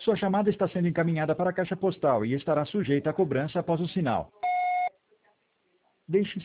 Sua chamada está sendo encaminhada para a caixa postal e estará sujeita a cobrança após o sinal. Deixe